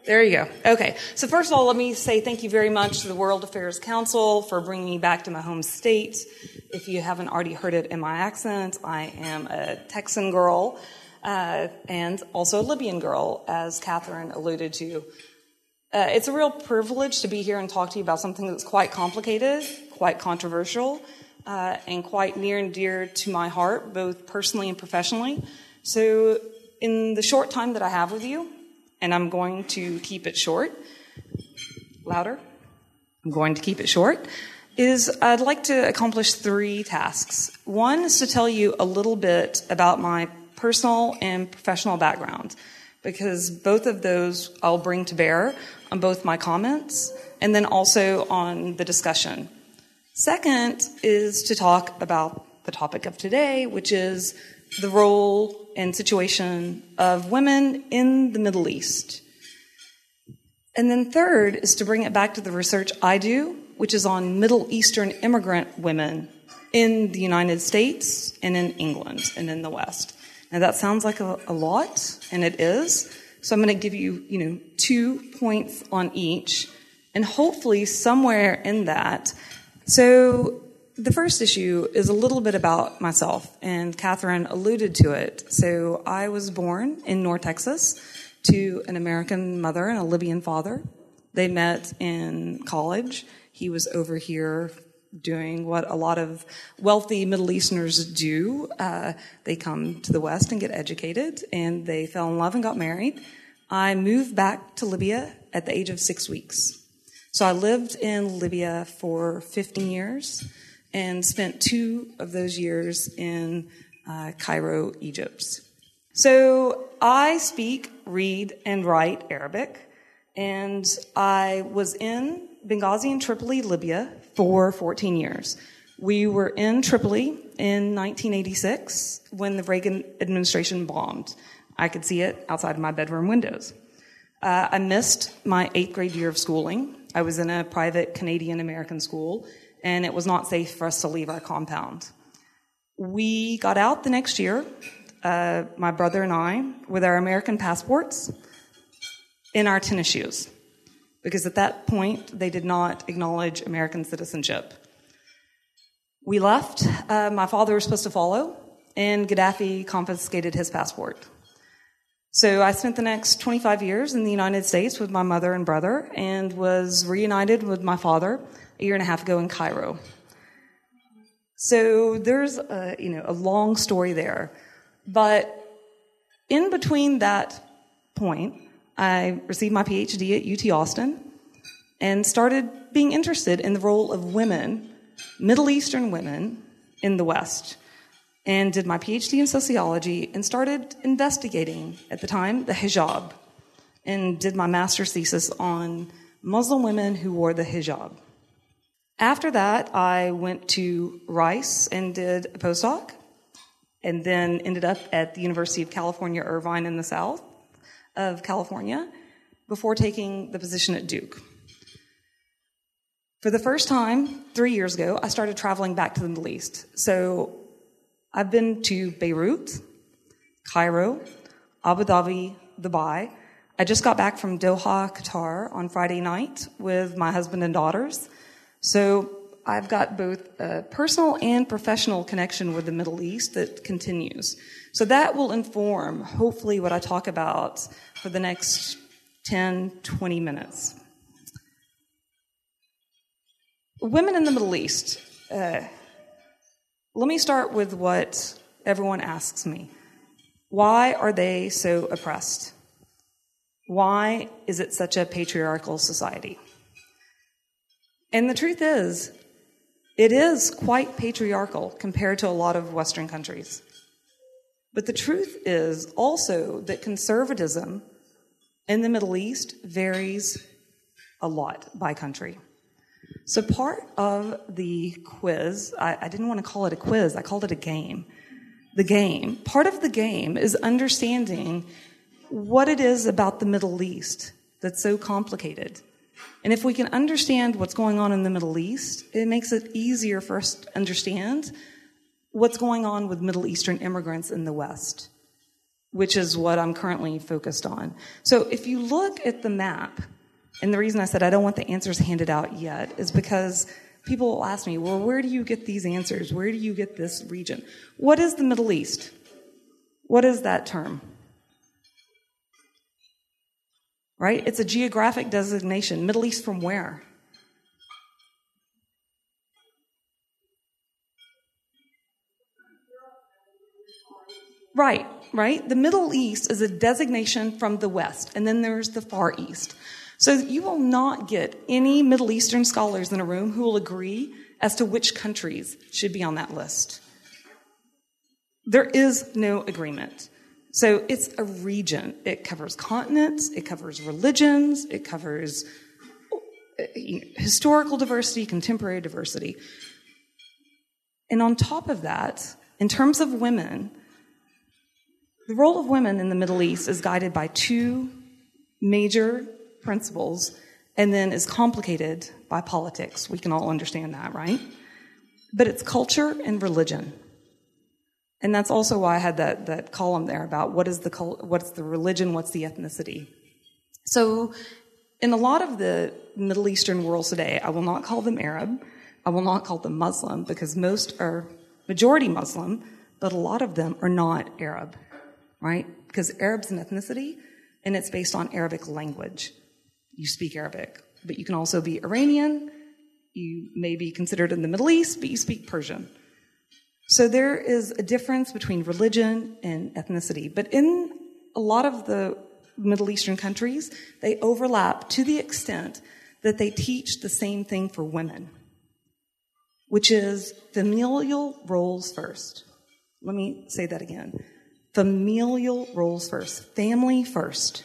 There you go. Okay. So first of all, let me say thank you very much to the World Affairs Council for bringing me back to my home state. If you haven't already heard it in my accent, I am a Texan girl and also a Libyan girl, as Catherine alluded to. It's a real privilege to be here and talk to you about something that's quite complicated, quite controversial, and quite near and dear to my heart, both personally and professionally. So in the short time that I have with you, and I'm going to keep it short, louder, I'm going to keep it short, is I'd like to accomplish 3 tasks. One is to tell you a little bit about my personal and professional background, because both of those I'll bring to bear on both my comments and then also on the discussion. Second is to talk about the topic of today, which is the role and situation of women in the Middle East. And then third is to bring it back to the research I do, which is on Middle Eastern immigrant women in the United States and in England and in the West. Now that sounds like a lot, and it is. So I'm going to give you, 2 points on each, and hopefully somewhere in that. So the first issue is a little bit about myself, and Catherine alluded to it. So I was born in North Texas to an American mother and a Libyan father. They met in college. He was over here doing what a lot of wealthy Middle Easterners do. They come to the West and get educated, and they fell in love and got married. I moved back to Libya at the age of 6 weeks. So I lived in Libya for 15 years. And spent 2 of those years in Cairo, Egypt. So I speak, read, and write Arabic, and I was in Benghazi and Tripoli, Libya, for 14 years. We were in Tripoli in 1986 when the Reagan administration bombed. I could see it outside of my bedroom windows. I missed my 8th grade year of schooling. I was in a private Canadian-American school, and it was not safe for us to leave our compound. We got out the next year, my brother and I, with our American passports in our tennis shoes, because at that point, they did not acknowledge American citizenship. We left. My father was supposed to follow, and Gaddafi confiscated his passport. So I spent the next 25 years in the United States with my mother and brother, and was reunited with my father a year and a half ago in Cairo. So there's a long story there. But in between that point, I received my PhD at UT Austin and started being interested in the role of women, Middle Eastern women, in the West. And did my PhD in sociology and started investigating, at the time, the hijab. And did my master's thesis on Muslim women who wore the hijab. After that, I went to Rice and did a postdoc, and then ended up at the University of California, Irvine in the south of California, before taking the position at Duke. For the first time, 3 years ago, I started traveling back to the Middle East. So I've been to Beirut, Cairo, Abu Dhabi, Dubai. I just got back from Doha, Qatar on Friday night with my husband and daughters. So I've got both a personal and professional connection with the Middle East that continues. So that will inform, hopefully, what I talk about for the next 10, 20 minutes. Women in the Middle East. Let me start with what everyone asks me. Why are they so oppressed? Why is it such a patriarchal society? And the truth is, it is quite patriarchal compared to a lot of Western countries. But the truth is also that conservatism in the Middle East varies a lot by country. So part of the quiz, I didn't want to call it a quiz, I called it a game. Part of the game is understanding what it is about the Middle East that's so complicated. And if we can understand what's going on in the Middle East, it makes it easier for us to understand what's going on with Middle Eastern immigrants in the West. which is what I'm currently focused on. So if you look at the map, and the reason I said I don't want the answers handed out yet is because people will ask me, well, where do you get these answers? Where do you get this region? What is the Middle East? What is that term? Right? It's a geographic designation. Middle East from where? Right. The Middle East is a designation from the West, and then there's the Far East. So you will not get any Middle Eastern scholars in a room who will agree as to which countries should be on that list. There is no agreement. So it's a region. It covers continents, it covers religions, it covers historical diversity, contemporary diversity. And on top of that, in terms of women, the role of women in the Middle East is guided by two major principles and then is complicated by politics. We can all understand that, right? But it's culture and religion. And that's also why I had that column there about what's the religion, what's the ethnicity. So in a lot of the Middle Eastern world today, I will not call them Arab, I will not call them Muslim, because most are majority Muslim, but a lot of them are not Arab, right? Because Arab's an ethnicity, and it's based on Arabic language. You speak Arabic, but you can also be Iranian, you may be considered in the Middle East, but you speak Persian. So there is a difference between religion and ethnicity. But in a lot of the Middle Eastern countries, they overlap to the extent that they teach the same thing for women, which is familial roles first. Let me say that again. Familial roles first. Family first.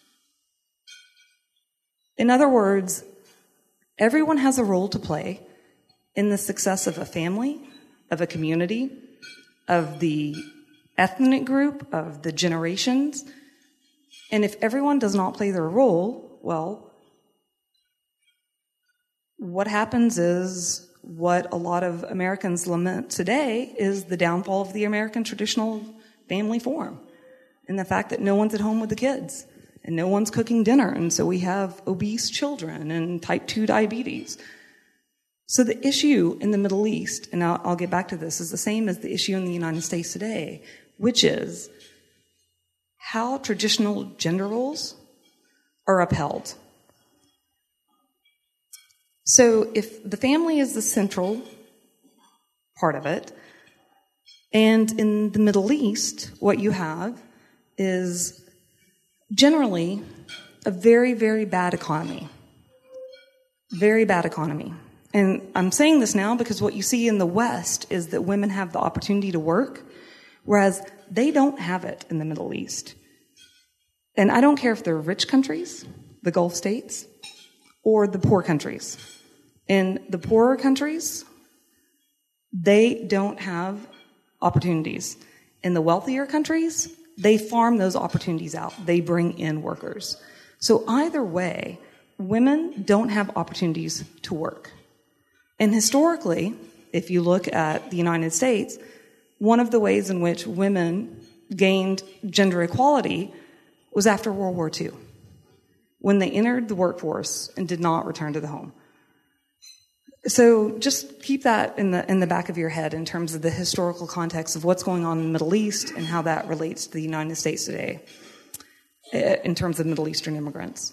In other words, everyone has a role to play in the success of a family, of a community, of the ethnic group, of the generations. And if everyone does not play their role, well, what happens is what a lot of Americans lament today is the downfall of the American traditional family form and the fact that no one's at home with the kids and no one's cooking dinner. And so we have obese children and type 2 diabetes. So the issue in the Middle East, and I'll get back to this, is the same as the issue in the United States today, which is how traditional gender roles are upheld. So if the family is the central part of it, and in the Middle East, what you have is generally a very, very bad economy. Very bad economy. And I'm saying this now because what you see in the West is that women have the opportunity to work, whereas they don't have it in the Middle East. And I don't care if they're rich countries, the Gulf states, or the poor countries. In the poorer countries, they don't have opportunities. In the wealthier countries, they farm those opportunities out. They bring in workers. So either way, women don't have opportunities to work. And historically, if you look at the United States, one of the ways in which women gained gender equality was after World War II, when they entered the workforce and did not return to the home. So just keep that in the back of your head in terms of the historical context of what's going on in the Middle East and how that relates to the United States today in terms of Middle Eastern immigrants.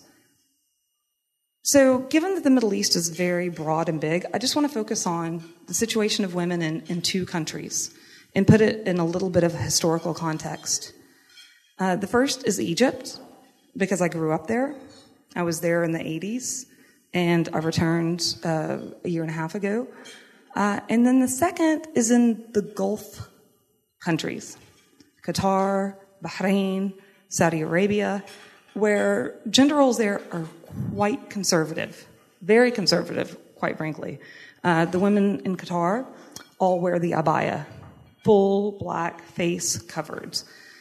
So given that the Middle East is very broad and big, I just want to focus on the situation of women in two countries and put it in a little bit of a historical context. The first is Egypt, because I grew up there. I was there in the 80s, and I returned a year and a half ago. And then the second is in the Gulf countries, Qatar, Bahrain, Saudi Arabia, where gender roles there are quite conservative, very conservative, quite frankly. The women in Qatar all wear the abaya, full black face covered.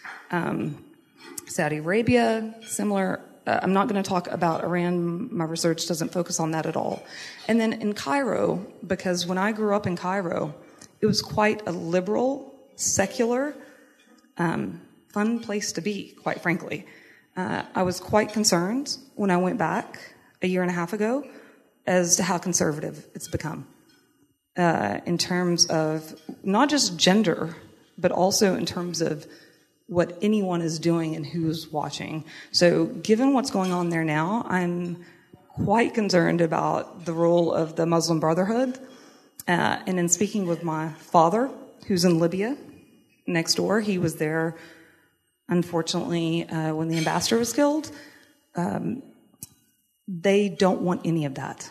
Saudi Arabia, similar. I'm not going to talk about Iran. My research doesn't focus on that at all. And then in Cairo, because when I grew up in Cairo, it was quite a liberal, secular, fun place to be, quite frankly. I was quite concerned when I went back a year and a half ago as to how conservative it's become in terms of not just gender, but also in terms of what anyone is doing and who's watching. So given what's going on there now, I'm quite concerned about the role of the Muslim Brotherhood. And in speaking with my father, who's in Libya next door, he was there, unfortunately, when the ambassador was killed. They don't want any of that.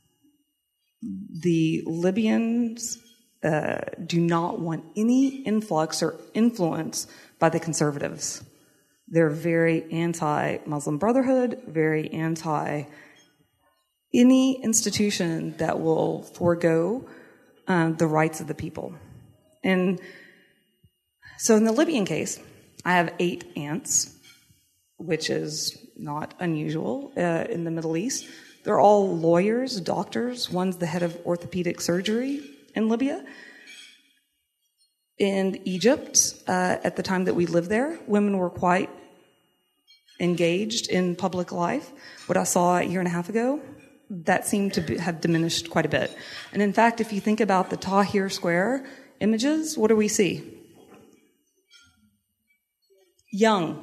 The Libyans do not want any influx or influence by the conservatives. They're very anti-Muslim Brotherhood, very anti any institution that will forego the rights of the people. And so in the Libyan case, I have 8 aunts, which is not unusual in the Middle East. They're all lawyers, doctors. One's the head of orthopedic surgery in Libya. In Egypt, at the time that we lived there, women were quite engaged in public life. What I saw a year and a half ago, that seemed to have diminished quite a bit. And in fact, if you think about the Tahrir Square images, what do we see? Young,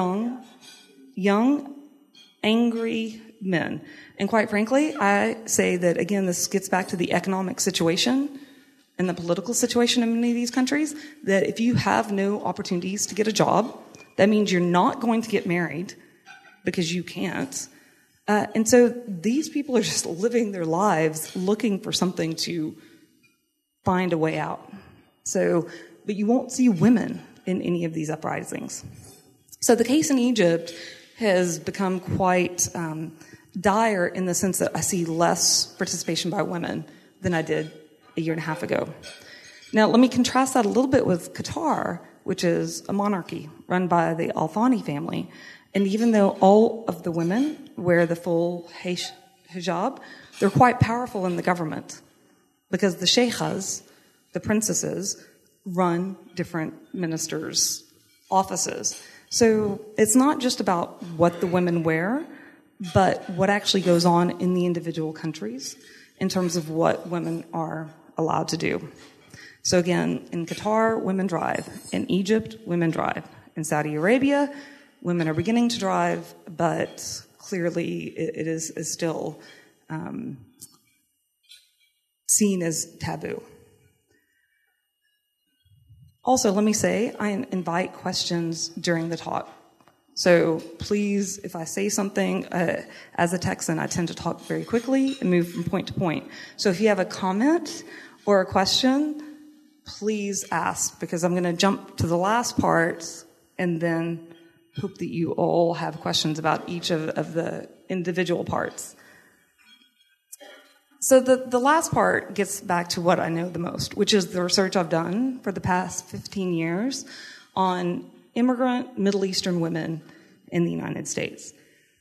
angry men. And quite frankly, I say that, again, this gets back to the economic situation and the political situation in many of these countries, that if you have no opportunities to get a job, that means you're not going to get married because you can't. And so these people are just living their lives looking for something to find a way out. So, but you won't see women in any of these uprisings. So the case in Egypt has become quite dire in the sense that I see less participation by women than I did a year and a half ago. Now, let me contrast that a little bit with Qatar, which is a monarchy run by the Al Thani family. And even though all of the women wear the full hijab, they're quite powerful in the government because the sheikhas, the princesses, run different ministers' offices. So it's not just about what the women wear, but what actually goes on in the individual countries in terms of what women are allowed to do. So again, in Qatar, women drive. In Egypt, women drive. In Saudi Arabia, women are beginning to drive, but clearly it is still seen as taboo. Also, let me say, I invite questions during the talk. So please, if I say something, as a Texan, I tend to talk very quickly and move from point to point. So if you have a comment or a question, please ask, because I'm going to jump to the last part and then hope that you all have questions about each of the individual parts. So the last part gets back to what I know the most, which is the research I've done for the past 15 years on immigrant Middle Eastern women in the United States.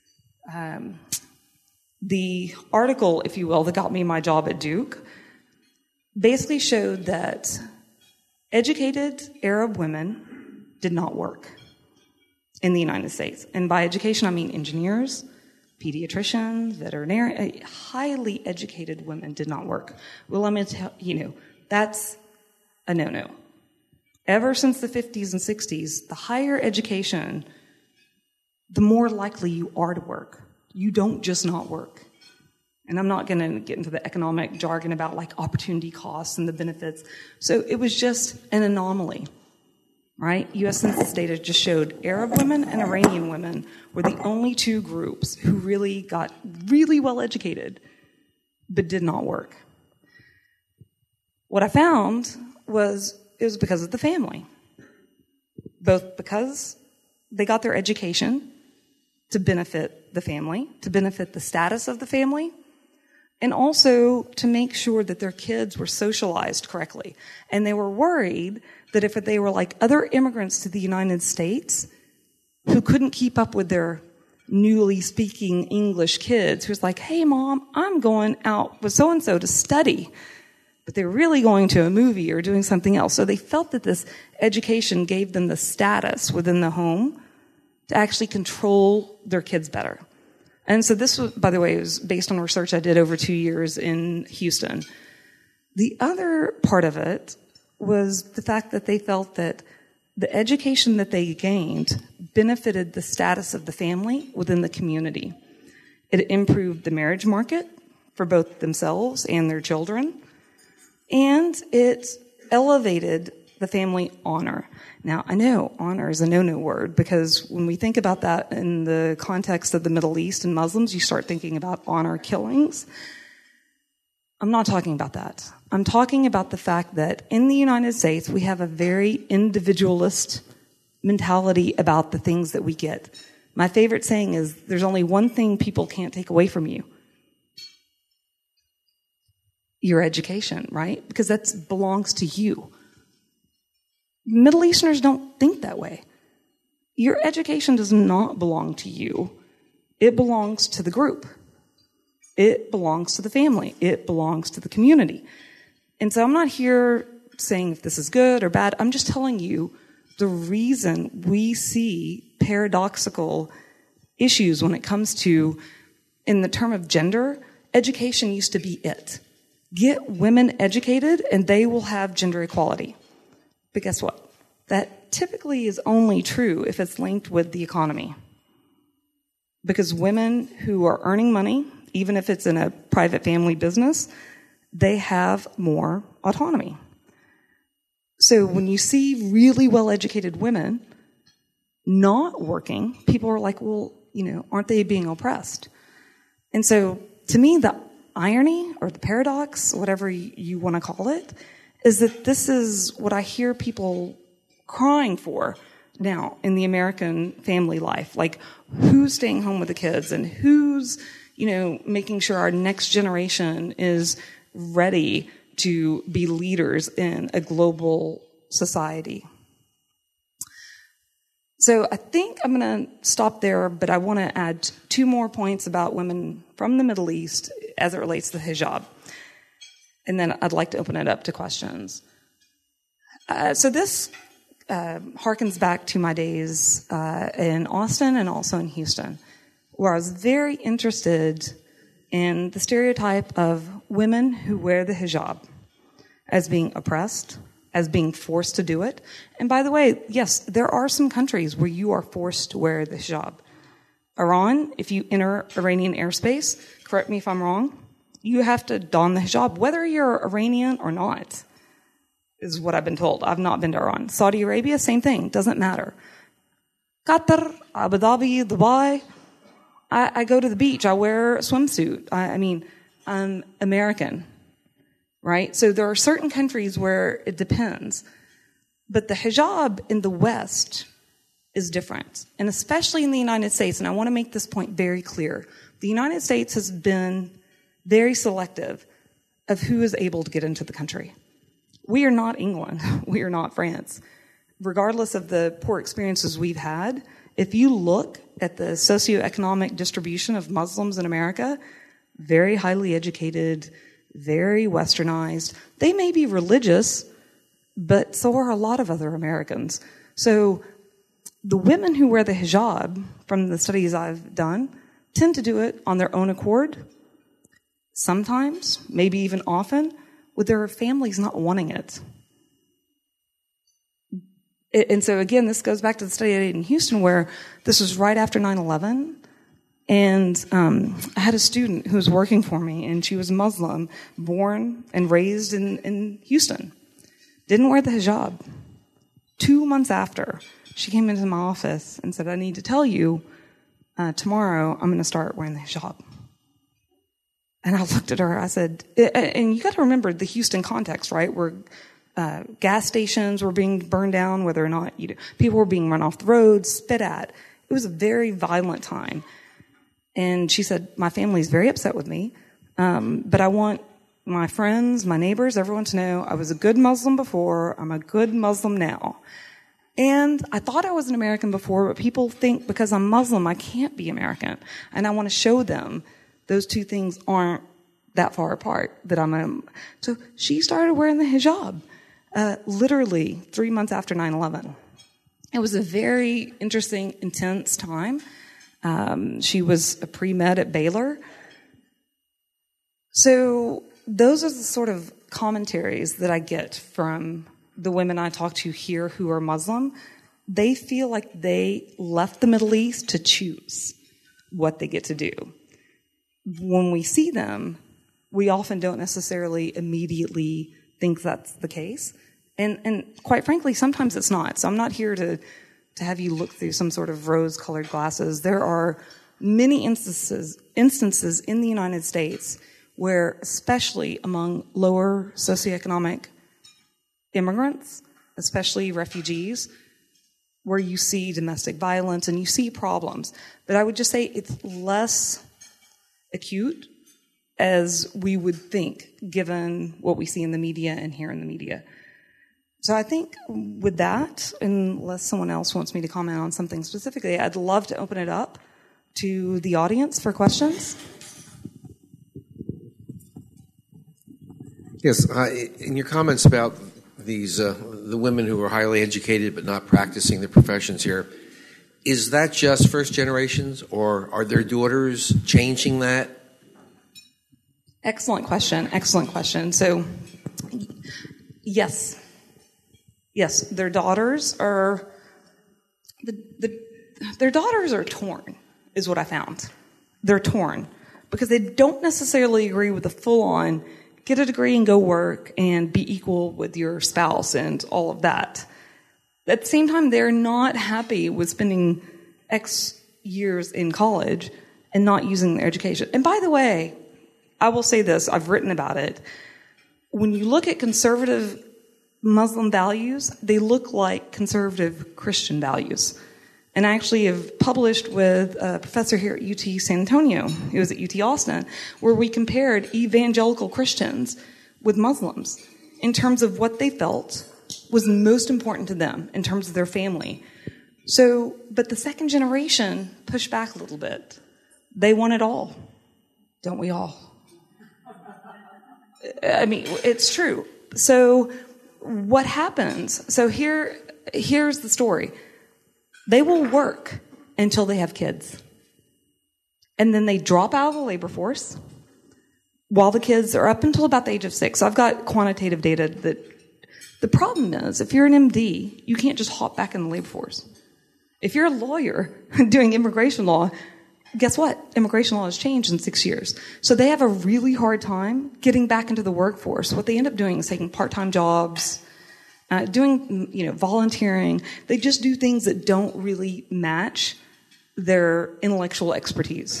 The article, if you will, that got me my job at Duke basically showed that educated Arab women did not work in the United States. And by education, I mean engineers, pediatricians, veterinarians, highly educated women did not work. Well, let me tell you, that's a no-no. Ever since the 50s and 60s, the higher education, the more likely you are to work. You don't just not work. And I'm not going to get into the economic jargon about like opportunity costs and the benefits. So it was just an anomaly, right? U.S. Census data just showed Arab women and Iranian women were the only two groups who really got really well educated but did not work. What I found was it was because of the family. Both because they got their education to benefit the family, to benefit the status of the family, and also to make sure that their kids were socialized correctly. And they were worried that if they were like other immigrants to the United States who couldn't keep up with their newly speaking English kids, who's like, hey, Mom, I'm going out with so-and-so to study, but they were really going to a movie or doing something else. So they felt that this education gave them the status within the home to actually control their kids better. And so this was, by the way, it was based on research I did over 2 years in Houston. The other part of it was the fact that they felt that the education that they gained benefited the status of the family within the community. It improved the marriage market for both themselves and their children, and it elevated the family honor. Now, I know honor is a no-no word, because when we think about that in the context of the Middle East and Muslims, you start thinking about honor killings. I'm not talking about that. I'm talking about the fact that in the United States, we have a very individualist mentality about the things that we get. My favorite saying is, there's only one thing people can't take away from you. Your education, right? Because that belongs to you. Middle Easterners don't think that way. Your education does not belong to you. It belongs to the group. It belongs to the family. It belongs to the community. And so I'm not here saying if this is good or bad. I'm just telling you the reason we see paradoxical issues when it comes to, in the term of gender, education used to be it. Get women educated and they will have gender equality. But guess what? That typically is only true if it's linked with the economy. Because women who are earning money, even if it's in a private family business, they have more autonomy. So when you see really well-educated women not working, people are like, well, aren't they being oppressed? And so to me, the irony or the paradox, whatever you want to call it, is that this is what I hear people crying for now in the American family life. Like, who's staying home with the kids and who's, making sure our next generation is ready to be leaders in a global society. So I think I'm going to stop there, but I want to add 2 more points about women from the Middle East as it relates to the hijab. And then I'd like to open it up to questions. So this harkens back to my days in Austin and also in Houston, where I was very interested in the stereotype of women who wear the hijab as being oppressed, as being forced to do it. And by the way, yes, there are some countries where you are forced to wear the hijab. Iran, if you enter Iranian airspace, correct me if I'm wrong, you have to don the hijab, whether you're Iranian or not, is what I've been told. I've not been to Iran. Saudi Arabia, same thing, doesn't matter. Qatar, Abu Dhabi, Dubai, I go to the beach, I wear a swimsuit. I'm American, right? So there are certain countries where it depends. But the hijab in the West is different, and especially in the United States, and I want to make this point very clear. The United States has been very selective of who is able to get into the country. We are not England. We are not France. Regardless of the poor experiences we've had, if you look at the socioeconomic distribution of Muslims in America, very highly educated, very westernized. They may be religious, but so are a lot of other Americans. So the women who wear the hijab, from the studies I've done, tend to do it on their own accord, sometimes, maybe even often, with their families not wanting it. And so again, this goes back to the study I did in Houston, where this was right after 9/11, and I had a student who was working for me, and she was Muslim, born and raised in Houston. Didn't wear the hijab. 2 months after, she came into my office and said, I need to tell you, tomorrow I'm going to start wearing the hijab. And I looked at her, I said, and you got to remember the Houston context, right? Where gas stations were being burned down, whether or not people were being run off the roads, spit at. It was a very violent time. And she said, my family's very upset with me, but I want my friends, my neighbors, everyone to know I was a good Muslim before, I'm a good Muslim now. And I thought I was an American before, but people think because I'm Muslim, I can't be American. And I want to show them those two things aren't that far apart that so she started wearing the hijab, literally 3 months after 9/11. It was a very interesting, intense time. She was a pre-med at Baylor. So those are the sort of commentaries that I get from the women I talk to here who are Muslim. They feel like they left the Middle East to choose what they get to do. When we see them, we often don't necessarily immediately think that's the case. And quite frankly, sometimes it's not. So I'm not here to have you look through some sort of rose-colored glasses. There are many instances in the United States where, especially among lower socioeconomic immigrants, especially refugees, where you see domestic violence and you see problems. But I would just say it's less acute as we would think, given what we see in the media and hear in the media. So I think with that, unless someone else wants me to comment on something specifically, I'd love to open it up to the audience for questions. Yes, in your comments about these the women who are highly educated but not practicing their professions here, is that just first generations, or are their daughters changing that? Excellent question. So, yes, their daughters are their daughters are torn, is what I found. They're torn because they don't necessarily agree with the full-on get a degree and go work and be equal with your spouse and all of that. At the same time, they're not happy with spending X years in college and not using their education. And by the way, I will say this, I've written about it. When you look at conservative Muslim values, they look like conservative Christian values. And I actually have published with a professor here at UT San Antonio, he was at UT Austin, where we compared evangelical Christians with Muslims in terms of what they felt was most important to them in terms of their family. So, but the second generation pushed back a little bit. They want it all. Don't we all? I mean, it's true. So what happens? So here's the story. They will work until they have kids. And then they drop out of the labor force while the kids are up until about the age of 6. So I've got quantitative data that the problem is, if you're an MD, you can't just hop back in the labor force. If you're a lawyer doing immigration law, guess what? Immigration law has changed in 6 years. So they have a really hard time getting back into the workforce. What they end up doing is taking part-time jobs, doing, volunteering. They just do things that don't really match their intellectual expertise.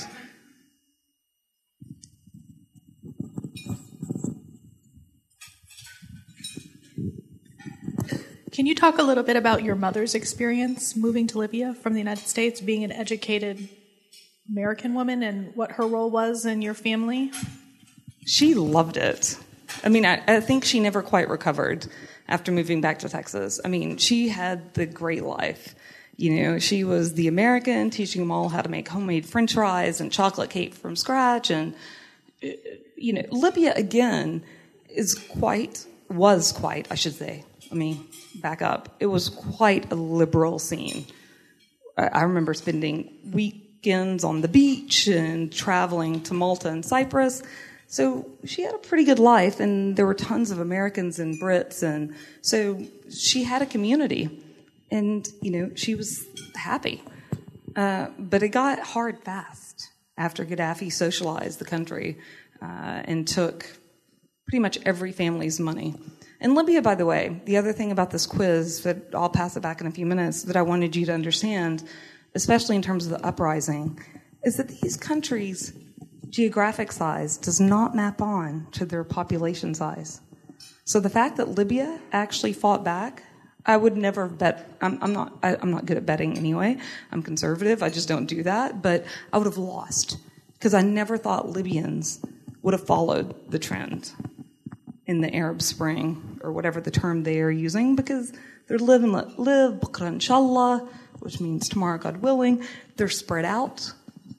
Can you talk a little bit about your mother's experience moving to Libya from the United States, being an educated American woman, and what her role was in your family? She loved it. I mean, I think she never quite recovered after moving back to Texas. I mean, she had the great life. She was the American, teaching them all how to make homemade French fries and chocolate cake from scratch. And, Libya, again, was quite, I should say. Let me back up. It was quite a liberal scene. I remember spending weekends on the beach and traveling to Malta and Cyprus. So she had a pretty good life, and there were tons of Americans and Brits, and so she had a community, and, she was happy. But it got hard fast after Gaddafi socialized the country and took pretty much every family's money. And Libya, by the way, the other thing about this quiz, that I'll pass it back in a few minutes, that I wanted you to understand, especially in terms of the uprising, is that these countries' geographic size does not map on to their population size. So the fact that Libya actually fought back, I would never bet. I'm not good at betting anyway. I'm conservative. I just don't do that. But I would have lost because I never thought Libyans would have followed the trend in the Arab Spring or whatever the term they are using, because they're live and let live, bukra inshallah, which means tomorrow, God willing. They're spread out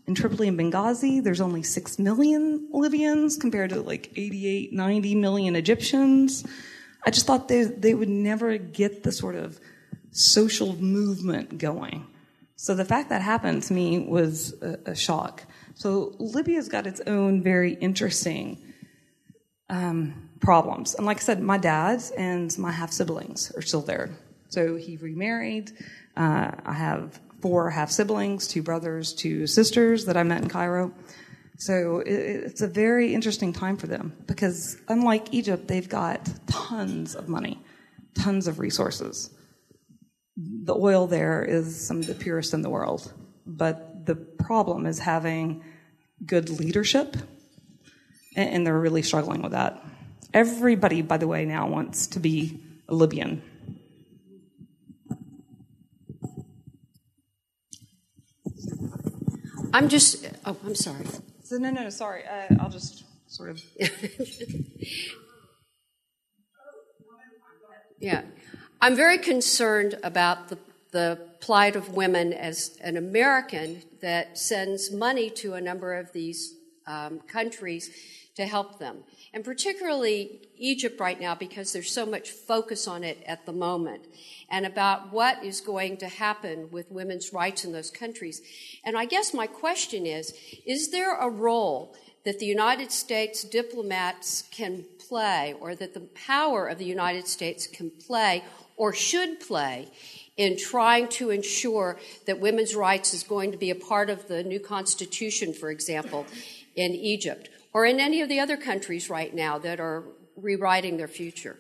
In Tripoli and Benghazi, there's only 6 million Libyans compared to like 88, 90 million Egyptians. I just thought they would never get the sort of social movement going. So the fact that happened to me was a shock. So Libya's got its own very interesting problems. And like I said, my dad and my half-siblings are still there. So he remarried. I have 4 half-siblings, 2 brothers, 2 sisters that I met in Cairo. So it's a very interesting time for them because unlike Egypt, they've got tons of money, tons of resources. The oil there is some of the purest in the world. But the problem is having good leadership, and they're really struggling with that. Everybody, by the way, now wants to be a Libyan. I'm sorry. So, no, sorry. I'll just sort of... Yeah. I'm very concerned about the plight of women as an American that sends money to a number of these countries to help them. And particularly Egypt right now because there's so much focus on it at the moment and about what is going to happen with women's rights in those countries. And I guess my question is there a role that the United States diplomats can play or that the power of the United States can play or should play in trying to ensure that women's rights is going to be a part of the new constitution, for example, in Egypt, or in any of the other countries right now that are rewriting their future?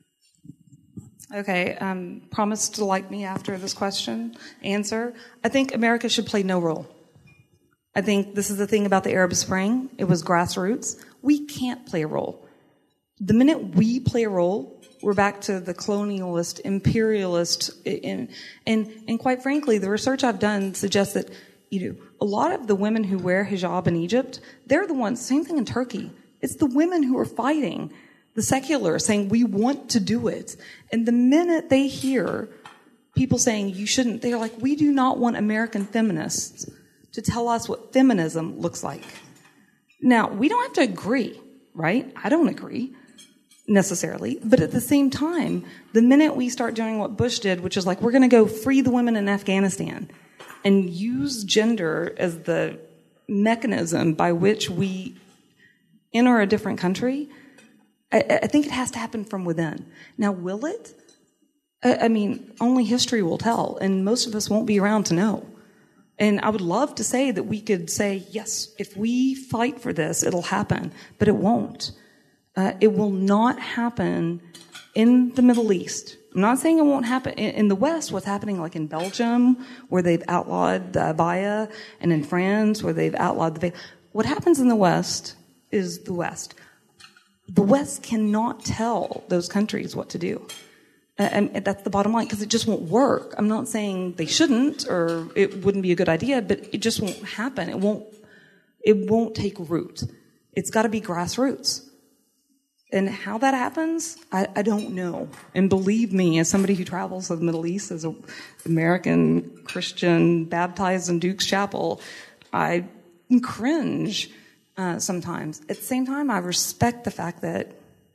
Okay, promise to like me after this answer. I think America should play no role. I think this is the thing about the Arab Spring. It was grassroots. We can't play a role. The minute we play a role, we're back to the colonialist, imperialist, and quite frankly, the research I've done suggests that, a lot of the women who wear hijab in Egypt, they're the ones, same thing in Turkey. It's the women who are fighting the secular, saying we want to do it. And the minute they hear people saying you shouldn't, they're like, we do not want American feminists to tell us what feminism looks like. Now, we don't have to agree, right? I don't agree necessarily. But at the same time, the minute we start doing what Bush did, which is like, we're going to go free the women in Afghanistan and use gender as the mechanism by which we enter a different country, I think it has to happen from within. Now, will it? I mean, only history will tell, and most of us won't be around to know. And I would love to say that we could say, yes, if we fight for this, it'll happen, but it won't. It will not happen in the Middle East. I'm not saying it won't happen in the West. What's happening, like in Belgium, where they've outlawed the abaya, and in France, where they've outlawed the veil. What happens in the West is the West. The West cannot tell those countries what to do. And that's the bottom line, because it just won't work. I'm not saying they shouldn't or it wouldn't be a good idea, but it just won't happen. It won't take root. It's got to be grassroots. And how that happens, I don't know. And believe me, as somebody who travels to the Middle East as an American Christian baptized in Duke's Chapel, I cringe sometimes. At the same time, I respect the fact that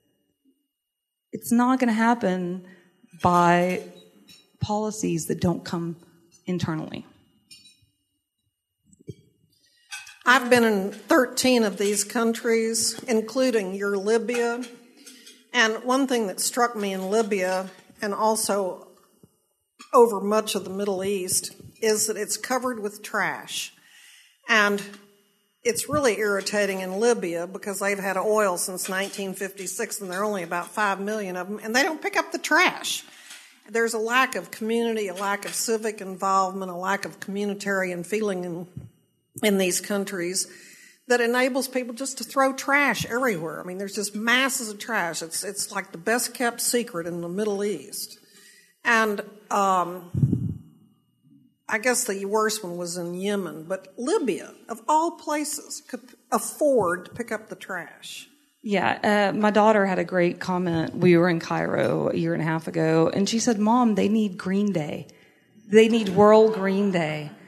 it's not going to happen by policies that don't come internally. I've been in 13 of these countries, including your Libya. And one thing that struck me in Libya, and also over much of the Middle East, is that it's covered with trash. And it's really irritating in Libya because they've had oil since 1956 and there are only about 5 million of them, and they don't pick up the trash. There's a lack of community, a lack of civic involvement, a lack of communitarian feeling in these countries that enables people just to throw trash everywhere. I mean, there's just masses of trash. It's like the best kept secret in the Middle East. And I guess the worst one was in Yemen, but Libya, of all places, could afford to pick up the trash. Yeah, my daughter had a great comment. We were in Cairo a year and a half ago, and she said, Mom, they need Green Day. They need World Green Day.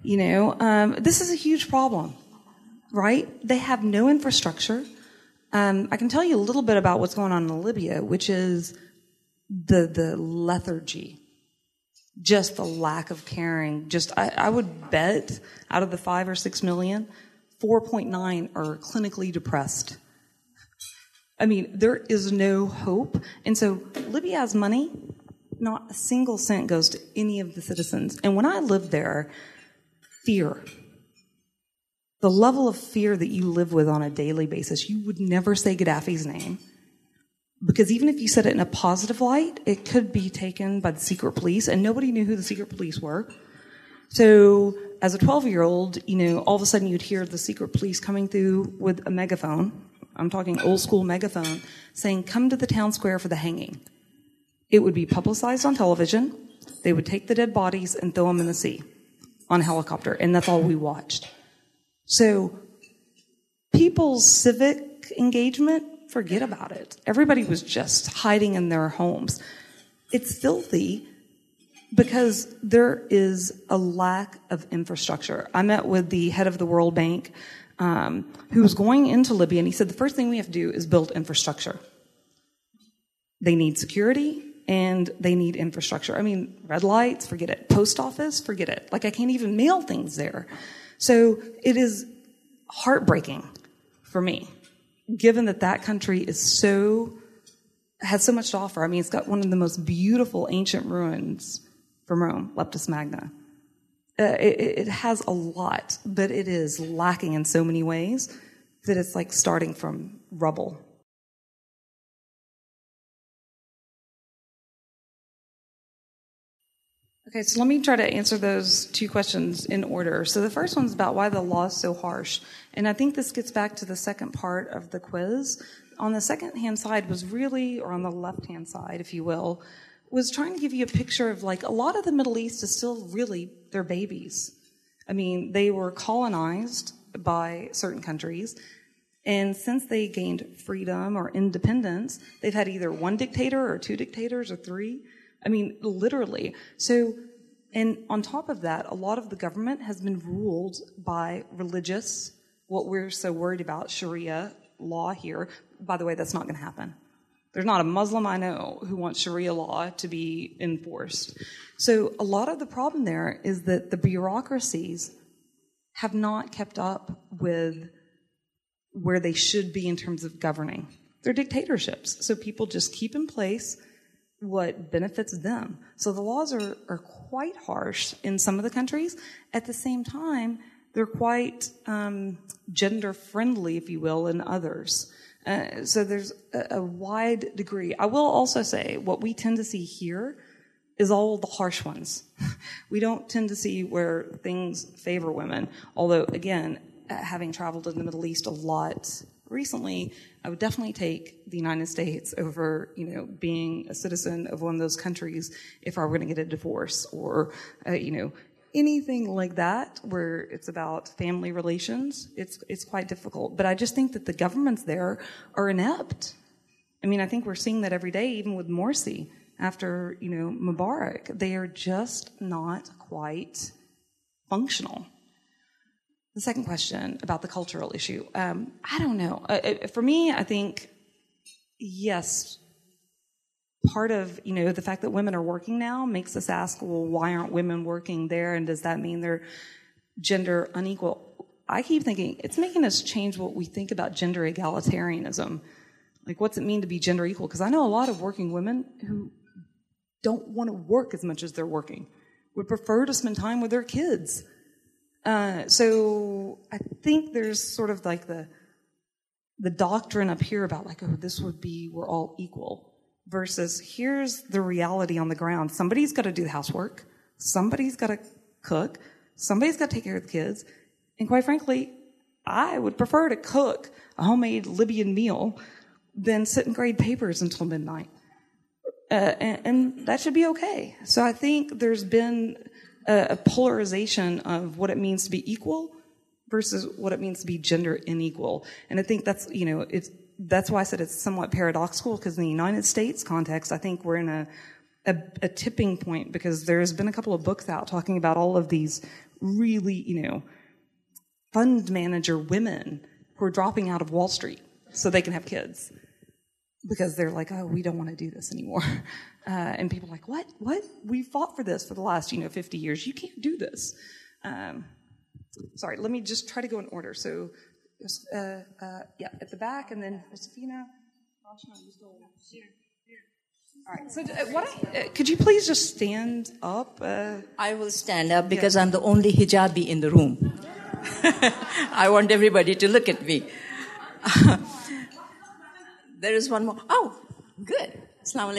This is a huge problem, right? They have no infrastructure. I can tell you a little bit about what's going on in Libya, which is the lethargy, just the lack of caring. I would bet out of the 5 or 6 million, 4.9 are clinically depressed. I mean, there is no hope. And so Libya has money. Not a single cent goes to any of the citizens. And when I lived there, fear. The level of fear that you live with on a daily basis, you would never say Gaddafi's name. Because even if you said it in a positive light, it could be taken by the secret police, and nobody knew who the secret police were. So as a 12-year-old, all of a sudden you'd hear the secret police coming through with a megaphone. I'm talking old school megaphone, saying, "Come to the town square for the hanging." It would be publicized on television. They would take the dead bodies and throw them in the sea on a helicopter, and that's all we watched. So people's civic engagement, forget about it. Everybody was just hiding in their homes. It's filthy because there is a lack of infrastructure. I met with the head of the World Bank who was going into Libya, and he said the first thing we have to do is build infrastructure. They need security, and they need infrastructure. I mean, red lights, forget it. Post office, forget it. I can't even mail things there. So it is heartbreaking for me, given that country has so much to offer. I mean, it's got one of the most beautiful ancient ruins from Rome, Leptis Magna. It has a lot, but it is lacking in so many ways that it's like starting from rubble. Okay, so let me try to answer those 2 questions in order. So the first one's about why the law is so harsh. And I think this gets back to the second part of the quiz. On the second-hand side was really, or on the left-hand side, if you will, was trying to give you a picture of a lot of the Middle East is still really their babies. I mean, they were colonized by certain countries. And since they gained freedom or independence, they've had either 1 dictator or 2 dictators or 3. I mean, literally. So, and on top of that, a lot of the government has been ruled by religious, what we're so worried about, Sharia law here. By the way, that's not going to happen. There's not a Muslim I know who wants Sharia law to be enforced. So a lot of the problem there is that the bureaucracies have not kept up with where they should be in terms of governing. They're dictatorships. So people just keep in place what benefits them. So the laws are quite harsh in some of the countries. At the same time, they're quite gender-friendly, if you will, in others. So there's a wide degree. I will also say what we tend to see here is all the harsh ones. We don't tend to see where things favor women. Although, again, having traveled in the Middle East a lot recently, I would definitely take the United States over, being a citizen of one of those countries if I were going to get a divorce or, anything like that where it's about family relations. It's quite difficult. But I just think that the governments there are inept. I mean, I think we're seeing that every day, even with Morsi after, Mubarak. They are just not quite functional. The second question about the cultural issue. I don't know. For me, I think, yes, part of, the fact that women are working now makes us ask, well, why aren't women working there? And does that mean they're gender unequal? I keep thinking it's making us change what we think about gender egalitarianism. What's it mean to be gender equal? Because I know a lot of working women who don't want to work as much as they're working, would prefer to spend time with their kids. So I think there's sort of the doctrine up here about we're all equal versus here's the reality on the ground. Somebody's got to do the housework. Somebody's got to cook. Somebody's got to take care of the kids. And quite frankly, I would prefer to cook a homemade Libyan meal than sit and grade papers until midnight. And that should be okay. So I think there's been a polarization of what it means to be equal versus what it means to be gender unequal. And I think that's, that's why I said it's somewhat paradoxical, because in the United States context, I think we're in a tipping point, because there's been a couple of books out talking about all of these really, fund manager women who are dropping out of Wall Street so they can have kids because they're like, oh, we don't want to do this anymore. And people are like, what? We fought for this for the last, 50 years. You can't do this. Sorry, let me just try to go in order. So, at the back, and then Josefina. All right. So, could you please just stand up? I will stand up because I'm the only hijabi in the room. I want everybody to look at me. There is one more. Oh, good. Assalamu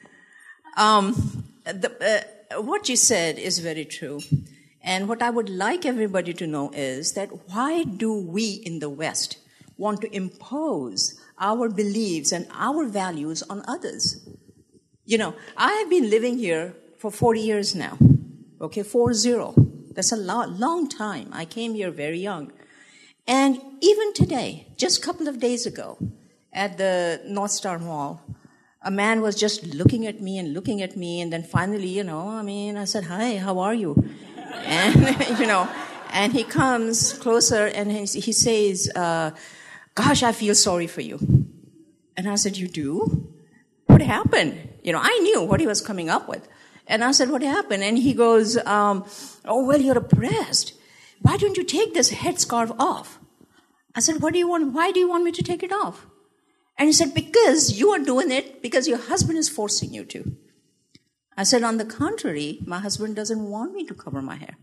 alaikum. What you said is very true. And what I would like everybody to know is that why do we in the West want to impose our beliefs and our values on others? I have been living here for 40 years now. Okay, 40. That's a long time. I came here very young. And even today, just a couple of days ago, at the North Star Mall, a man was just looking at me, and then finally, I said, hi, how are you? And, and he comes closer and he says, gosh, I feel sorry for you. And I said, you do? What happened? I knew what he was coming up with. And I said, what happened? And he goes, oh, well, you're oppressed. Why don't you take this headscarf off? I said, why do you want me to take it off? And he said, because you are doing it because your husband is forcing you to. I said, on the contrary, my husband doesn't want me to cover my hair.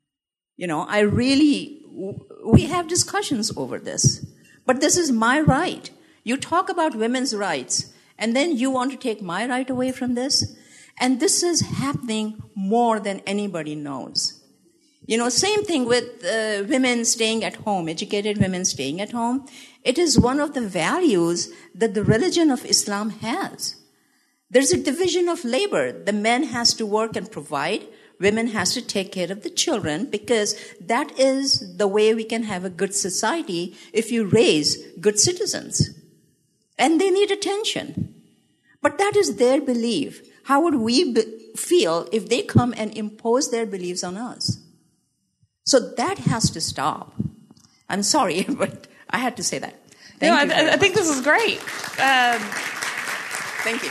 We have discussions over this. But this is my right. You talk about women's rights, and then you want to take my right away from this? And this is happening more than anybody knows. Same thing with women staying at home, educated women staying at home. It is one of the values that the religion of Islam has. There's a division of labor. The man has to work and provide. Women has to take care of the children because that is the way we can have a good society if you raise good citizens. And they need attention. But that is their belief. How would we feel if they come and impose their beliefs on us? So that has to stop. I'm sorry, but I had to say that. I think this is great. Thank you.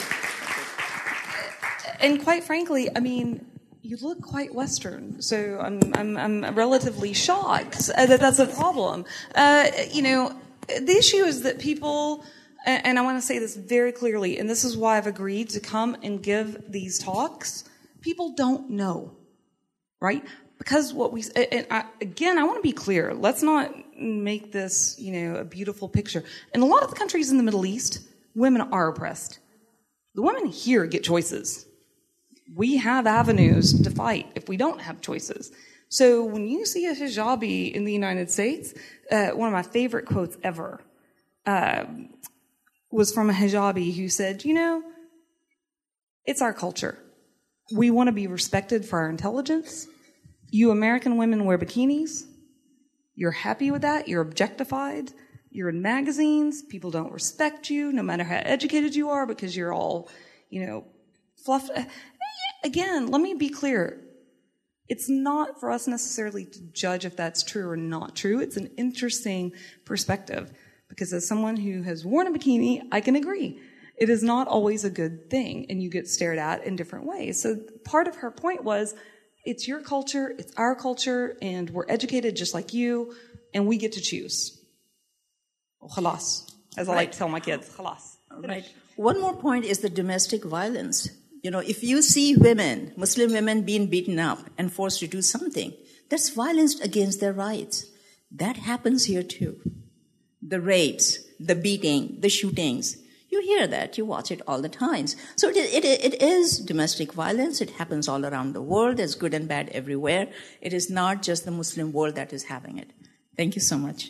And quite frankly, you look quite Western, so I'm relatively shocked that that's a problem. The issue is that people, and I want to say this very clearly, and this is why I've agreed to come and give these talks, people don't know, right? Because I want to be clear. Let's not make this, a beautiful picture. In a lot of the countries in the Middle East, women are oppressed. The women here get choices. We have avenues to fight if we don't have choices. So when you see a hijabi in the United States, one of my favorite quotes ever was from a hijabi who said, it's our culture. We want to be respected for our intelligence. You American women wear bikinis. You're happy with that. You're objectified. You're in magazines. People don't respect you, no matter how educated you are, because you're all, fluffed. Again, let me be clear. It's not for us necessarily to judge if that's true or not true. It's an interesting perspective, because as someone who has worn a bikini, I can agree. It is not always a good thing, and you get stared at in different ways. So part of her point was, it's your culture, it's our culture, and we're educated just like you, and we get to choose. Khalas, as I like to tell my kids, khalas. Right. One more point is the domestic violence. If you see women, Muslim women being beaten up and forced to do something, that's violence against their rights. That happens here too. The rapes, the beating, the shootings. You hear that, you watch it all the time. So it is domestic violence. It happens all around the world. There's good and bad everywhere. It is not just the Muslim world that is having it. Thank you so much.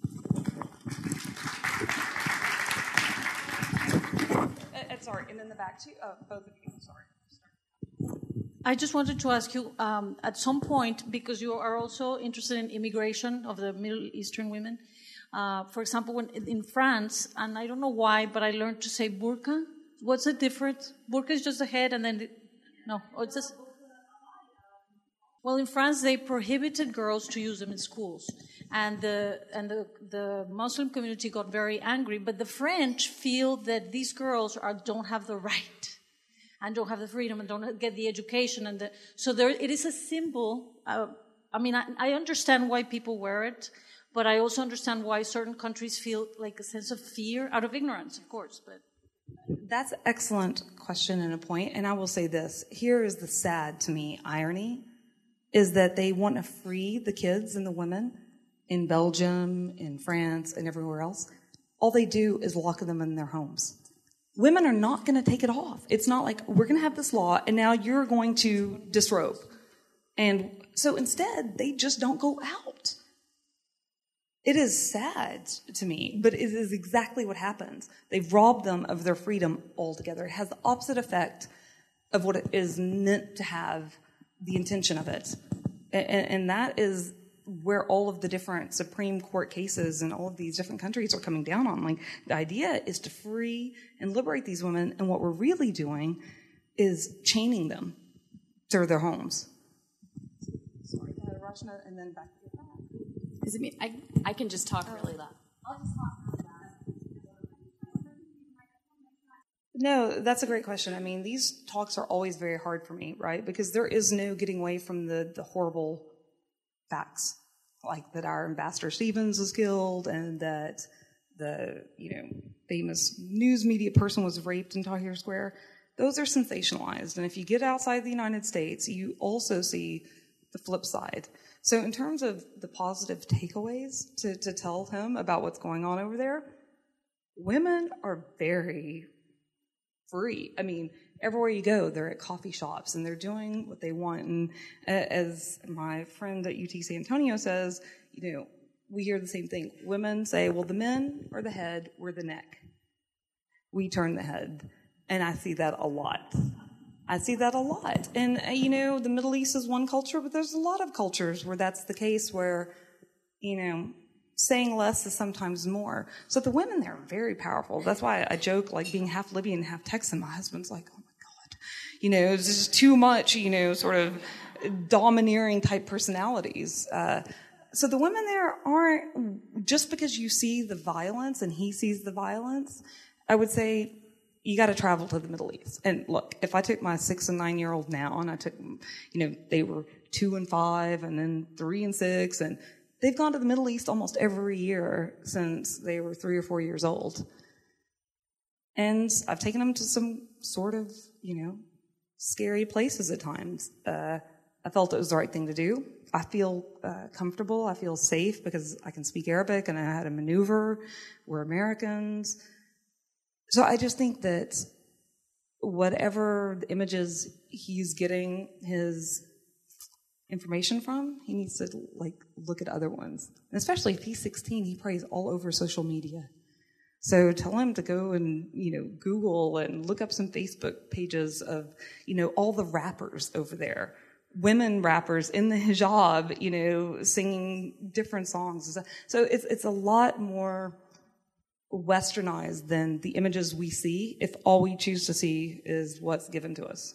Sorry, and in the back too, both of you, sorry. I just wanted to ask you, at some point, because you are also interested in immigration of the Middle Eastern women, for example, when in France, and I don't know why, but I learned to say burqa. What's the difference? Burqa is just the head, and then no, it's just Well, in France, they prohibited girls to use them in schools. And the Muslim community got very angry. But the French feel that these girls don't have the right and don't have the freedom and don't get the education. So it is a symbol. I understand why people wear it, but I also understand why certain countries feel like a sense of fear out of ignorance, of course. But that's an excellent question and a point. And I will say this. Here is the sad, to me, irony, is that they want to free the kids and the women in Belgium, in France, and everywhere else. All they do is lock them in their homes. Women are not going to take it off. It's not like, we're going to have this law, and now you're going to disrobe. And so instead, they just don't go out. It is sad to me, but it is exactly what happens. They've robbed them of their freedom altogether. It has the opposite effect of what it is meant to have, the intention of it. And that is where all of the different Supreme Court cases in all of these different countries are coming down on. Like, the idea is to free and liberate these women, and what we're really doing is chaining them to their homes. Sorry, Rachna, and then back to you. Does it mean I can just talk really loud? I'll just talk really loud. No, that's a great question. I mean, these talks are always very hard for me, right? Because there is no getting away from the horrible facts, like that our Ambassador Stevens was killed and that the famous news media person was raped in Tahrir Square. Those are sensationalized. And if you get outside the United States, you also see the flip side. So in terms of the positive takeaways to tell him about what's going on over there, women are very free. I mean, everywhere you go, they're at coffee shops and they're doing what they want. And as my friend at UT San Antonio says, we hear the same thing. Women say, well, the men are the head, we're the neck. We turn the head. And I see that a lot. And, the Middle East is one culture, but there's a lot of cultures where that's the case, where, saying less is sometimes more. So the women there are very powerful. That's why I joke, like, being half Libyan, half Texan. My husband's like, oh, my God. It's just too much, sort of domineering type personalities. So the women there aren't, just because you see the violence and he sees the violence, I would say, you got to travel to the Middle East. And look, if I took my 6 and 9 year old now, and I took, they were 2 and 5, and then 3 and 6, and they've gone to the Middle East almost every year since they were 3 or 4 years old. And I've taken them to some sort of, scary places at times. I felt it was the right thing to do. I feel comfortable. I feel safe because I can speak Arabic and I know how to maneuver. We're Americans. So I just think that whatever the images he's getting his information from, he needs to look at other ones. And especially if he's 16, he prays all over social media. So tell him to go and, Google and look up some Facebook pages of, all the rappers over there. Women rappers in the hijab, singing different songs. So it's a lot more westernized than the images we see if all we choose to see is what's given to us.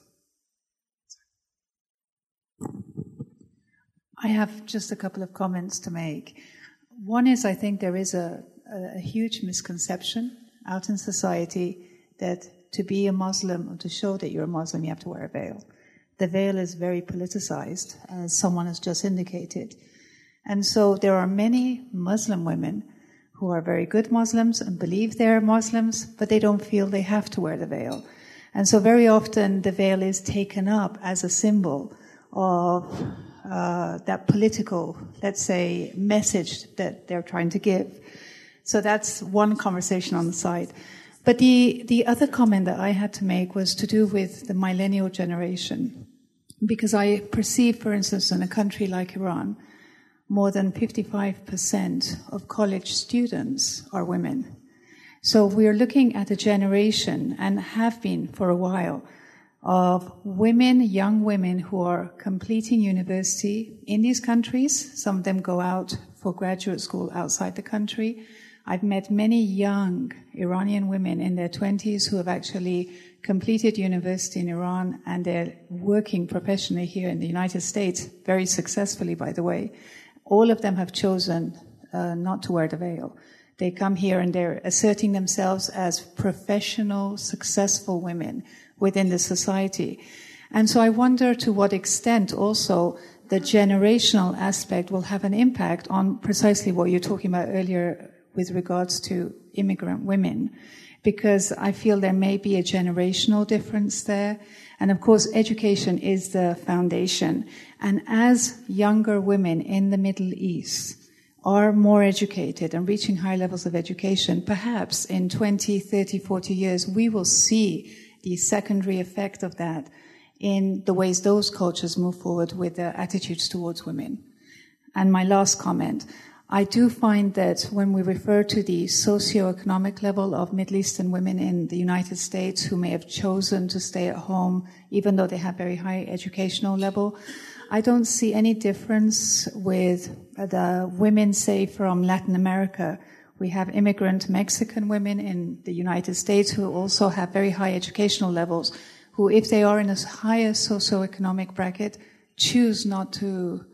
I have just a couple of comments to make. One is, I think there is a huge misconception out in society that to be a Muslim or to show that you're a Muslim, you have to wear a veil. The veil is very politicized, as someone has just indicated. And so there are many Muslim women who are very good Muslims and believe they're Muslims, but they don't feel they have to wear the veil. And so very often the veil is taken up as a symbol of that political, let's say, message that they're trying to give. So that's one conversation on the side. But the other comment that I had to make was to do with the millennial generation. Because I perceive, for instance, in a country like Iran, more than 55% of college students are women. So we're looking at a generation, and have been for a while, of women, young women who are completing university in these countries. Some of them go out for graduate school outside the country. I've met many young Iranian women in their 20s who have actually completed university in Iran, and they're working professionally here in the United States, very successfully, by the way. All of them have chosen not to wear the veil. They come here and they're asserting themselves as professional, successful women within the society. And so I wonder to what extent also the generational aspect will have an impact on precisely what you're talking about earlier with regards to immigrant women, because I feel there may be a generational difference there. And of course, education is the foundation. And as younger women in the Middle East are more educated and reaching high levels of education, perhaps in 20, 30, 40 years, we will see the secondary effect of that in the ways those cultures move forward with their attitudes towards women. And my last comment, I do find that when we refer to the socioeconomic level of Middle Eastern women in the United States who may have chosen to stay at home, even though they have very high educational level, I don't see any difference with the women, say, from Latin America. We have immigrant Mexican women in the United States who also have very high educational levels, who, if they are in a higher socioeconomic bracket, choose not to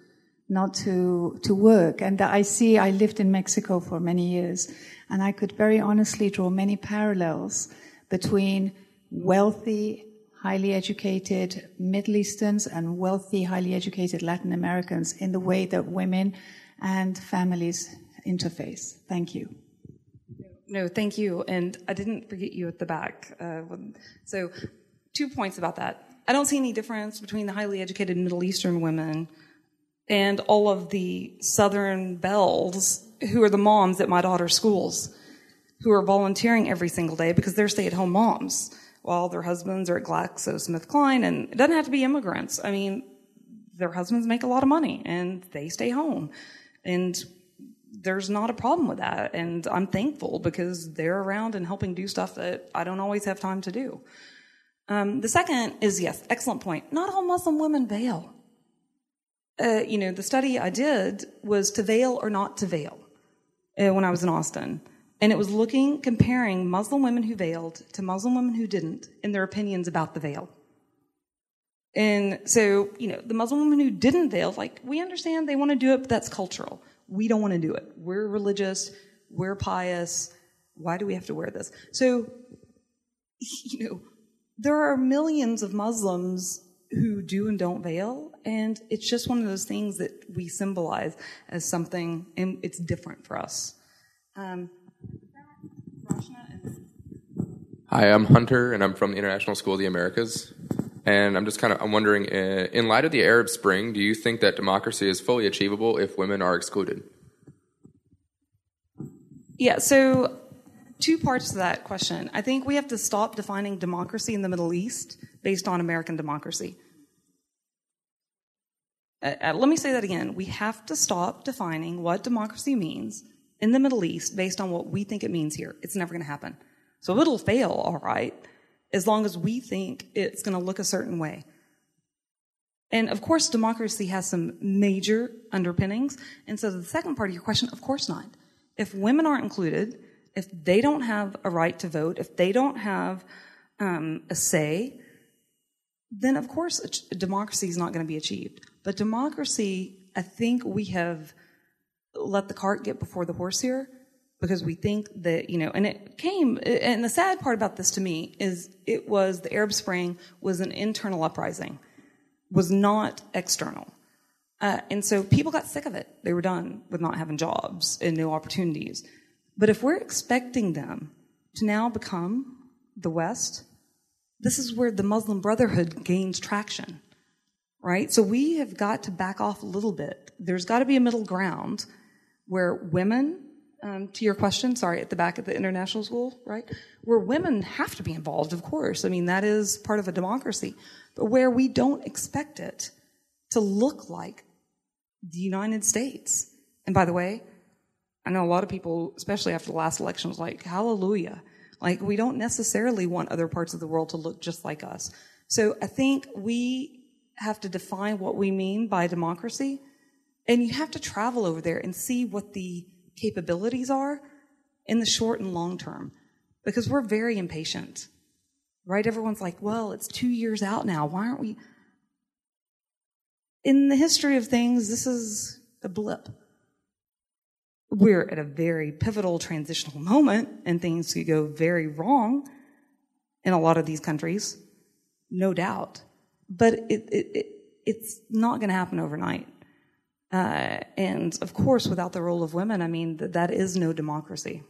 work. And I lived in Mexico for many years, and I could very honestly draw many parallels between wealthy, highly educated Middle Easterns and wealthy, highly educated Latin Americans in the way that women and families interface. Thank you. No, thank you. And I didn't forget you at the back. So 2 points about that. I don't see any difference between the highly educated Middle Eastern women and all of the Southern belles who are the moms at my daughter's schools, who are volunteering every single day because they're stay-at-home moms while their husbands are at GlaxoSmithKline. And it doesn't have to be immigrants. I mean, their husbands make a lot of money and they stay home. And there's not a problem with that. And I'm thankful because they're around and helping do stuff that I don't always have time to do. The second is, yes, excellent point. Not all Muslim women veil. The study I did was to veil or not to veil when I was in Austin. And it was comparing Muslim women who veiled to Muslim women who didn't in their opinions about the veil. And so, the Muslim women who didn't veil, we understand they want to do it, but that's cultural. We don't want to do it. We're religious. We're pious. Why do we have to wear this? So, there are millions of Muslims who do and don't veil, and it's just one of those things that we symbolize as something, and it's different for us. Hi, I'm Hunter, and I'm from the International School of the Americas. And I'm wondering, in light of the Arab Spring, do you think that democracy is fully achievable if women are excluded? Yeah, so 2 parts to that question. I think we have to stop defining democracy in the Middle East based on American democracy. Let me say that again. We have to stop defining what democracy means in the Middle East based on what we think it means here. It's never going to happen. So it'll fail, all right, as long as we think it's going to look a certain way. And of course, democracy has some major underpinnings. And so the second part of your question, of course not. If women aren't included, if they don't have a right to vote, if they don't have a say, then of course democracy is not going to be achieved. But democracy, I think we have let the cart get before the horse here, because we think that, and it came, and the sad part about this to me is the Arab Spring was an internal uprising, was not external. And so people got sick of it. They were done with not having jobs and no opportunities. But if we're expecting them to now become the West, this is where the Muslim Brotherhood gains traction, right? So we have got to back off a little bit. There's got to be a middle ground where women, to your question, at the back at the international school, right? Where women have to be involved, of course. I mean, that is part of a democracy. But where we don't expect it to look like the United States. And by the way, I know a lot of people, especially after the last election, was like, hallelujah. We don't necessarily want other parts of the world to look just like us. So I think we have to define what we mean by democracy. And you have to travel over there and see what the capabilities are in the short and long term. Because we're very impatient. right? Everyone's like, well, it's 2 years out now. Why aren't we? In the history of things, this is a blip. We're at a very pivotal transitional moment, and things could go very wrong in a lot of these countries, no doubt. But it's not going to happen overnight. And of course, without the role of women, I mean, that is no democracy.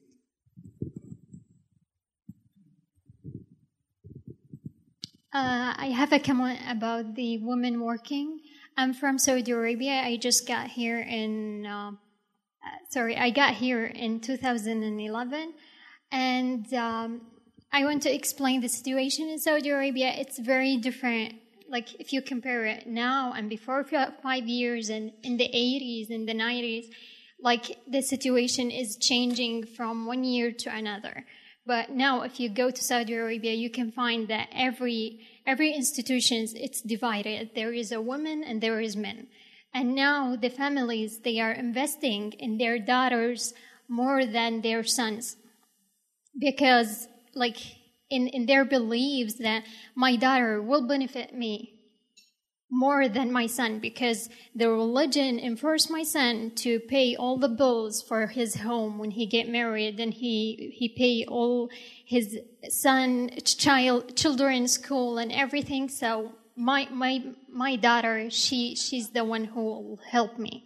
I have a comment about the women working. I'm from Saudi Arabia. I just got here I got here in 2011, and I want to explain the situation in Saudi Arabia. It's very different. Like, if you compare it now and before 5 years and in the 80s and the 90s, like, the situation is changing from 1 year to another. But now, if you go to Saudi Arabia, you can find that every institution, it's divided. There is a woman and there is men. And now the families, they are investing in their daughters more than their sons. Because, like, in their beliefs that my daughter will benefit me more than my son, because the religion enforced my son to pay all the bills for his home when he get married, and he pay all his children's school and everything. So my daughter, she's the one who will help me.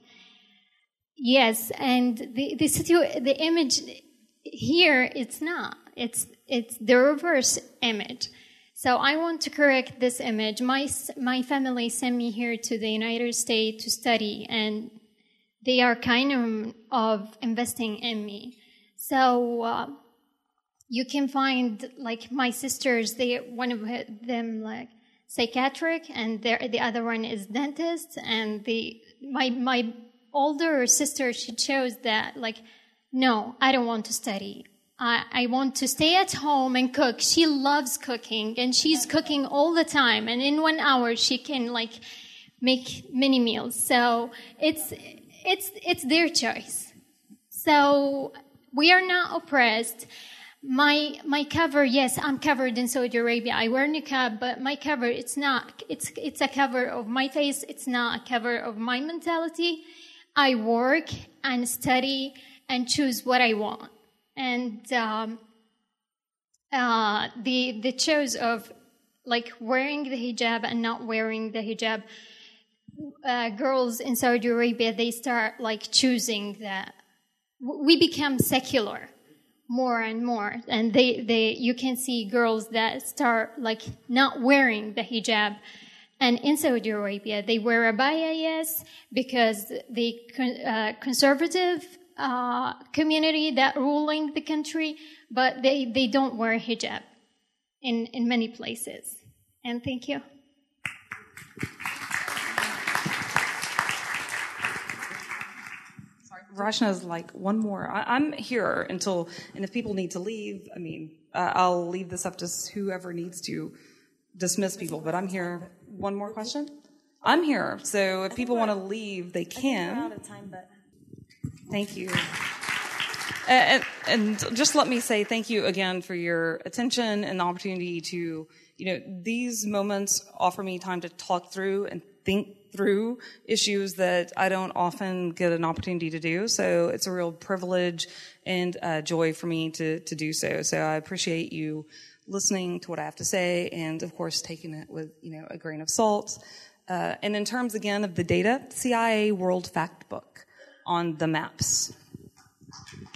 Yes, and the image here, it's not. It's the reverse image. So I want to correct this image. My family sent me here to the United States to study, and they are kind of investing in me. So you can find, like, my sisters, one of them, like, psychiatric, and the other one is dentist, and my older sister, she chose that, like, no, I don't want to study. I want to stay at home and cook. She loves cooking, and she's cooking all the time. And in 1 hour, she can, like, make mini meals. So it's their choice. So we are not oppressed. My cover, yes, I'm covered in Saudi Arabia. I wear niqab, but my cover, it's not. It's a cover of my face. It's not a cover of my mentality. I work and study and choose what I want. And the choice of, like, wearing the hijab and not wearing the hijab, girls in Saudi Arabia, they start, like, choosing that. We become secular more and more, and you can see girls that start, like, not wearing the hijab. And in Saudi Arabia, they wear abaya, yes, because the conservative community that ruling the country, but they don't wear hijab in many places. And thank you. Rashna's like, one more. I'm here until, and if people need to leave, I mean, I'll leave this up to whoever needs to dismiss people, but I'm here. One more question? I'm here, so if people want to leave, they can. We're out of time, but... Thank you. And just let me say thank you again for your attention and the opportunity to, these moments offer me time to talk through and think through issues that I don't often get an opportunity to do. So it's a real privilege and joy for me to do so. So I appreciate you listening to what I have to say, and of course taking it with, a grain of salt. And in terms, again, of the data, CIA World Factbook on the maps.